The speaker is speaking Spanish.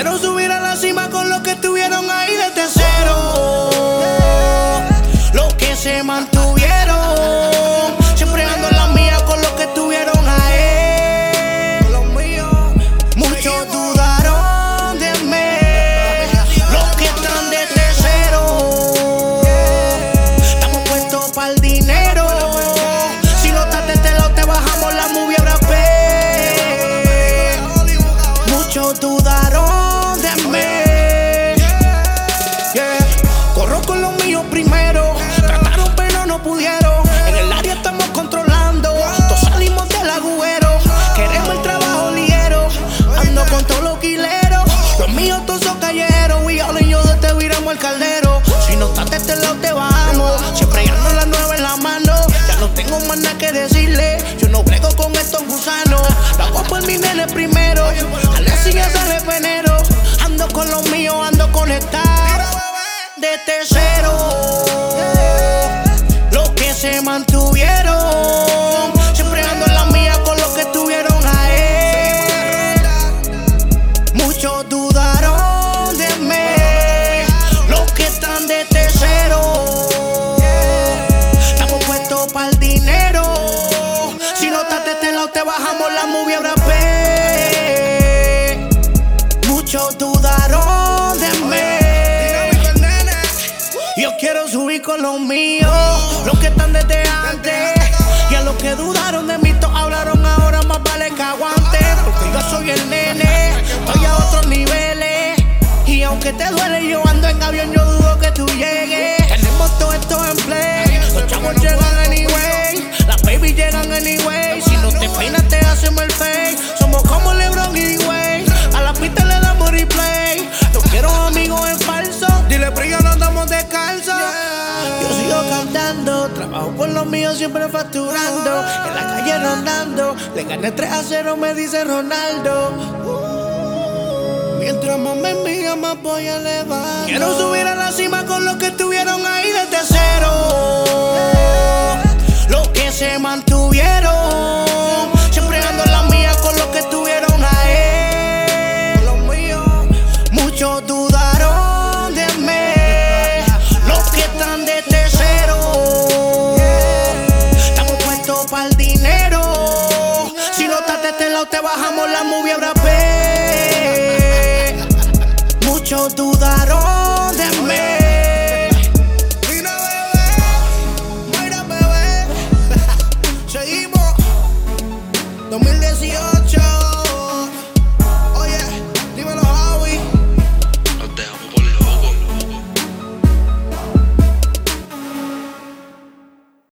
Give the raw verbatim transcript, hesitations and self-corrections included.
quiero subir a la cima con los que estuvieron ahí desde cero. Los que se mantuvieron. Siempre ando en la mía con los que estuvieron ahí. Muchos dudaron de mí. Los que están desde cero. Estamos puestos para el dinero. Si no estás de este lado te bajamos la movie ahora pe. Muchos dudaron de mí. Yeah. Corro con los míos primero. Trataron pero no pudieron. En el área estamos controlando. Todos salimos del agujero. Queremos el trabajo ligero. Ando con todos los quileros. Los míos todos son callejeros. We all in yo de te viramos el caldero. Si no estás de este lado te bajamos. Siempre ando las nueve en la mano. Ya no tengo más nada que decirle. Yo no brego con estos gusanos. La voy por mi nene primero. A la silla sale penero. Ando con los míos, ando conectado. Desde cero. Los que se mantuvieron. Siempre ando en la mía con los que estuvieron ahí. Muchos dudaron de mí. Los que están desde cero. Estamos puestos para el dinero. Si no estás de este lado te bajamos la movie ahora pe. Muchos dudaron de mí. Yo quiero subir con los míos, los que están desde antes. Y a los que dudaron de mí, todos hablaron ahora, más vale que aguante. Porque yo soy el nene, estoy a otros niveles. Y aunque te duele, yo ando en avión, yo dudo que tú llegues. Tenemos todo esto en play, los chavos llegan anyway. Las baby llegan anyway. Si no te peinas, te hacemos el fake. Somos como LeBron y Dwayne. A la pista le damos replay. No quiero amigos en falso. Dile brillo, no andamos descalzo. Yo sigo cantando, trabajo por los míos, siempre facturando. En la calle rondando, le gané tres a cero, me dice Ronaldo. Uh, mientras más me envía, más voy elevando. Quiero subir a la cima con los que estuvieron ahí desde cero. Los que se mantuvieron. Siempre ando en la mía con los que estuvieron ahí. Muchos dudaron de mí. Los que están desde cero. Estamos puestos para el dinero. Si no estás de este lado te bajamos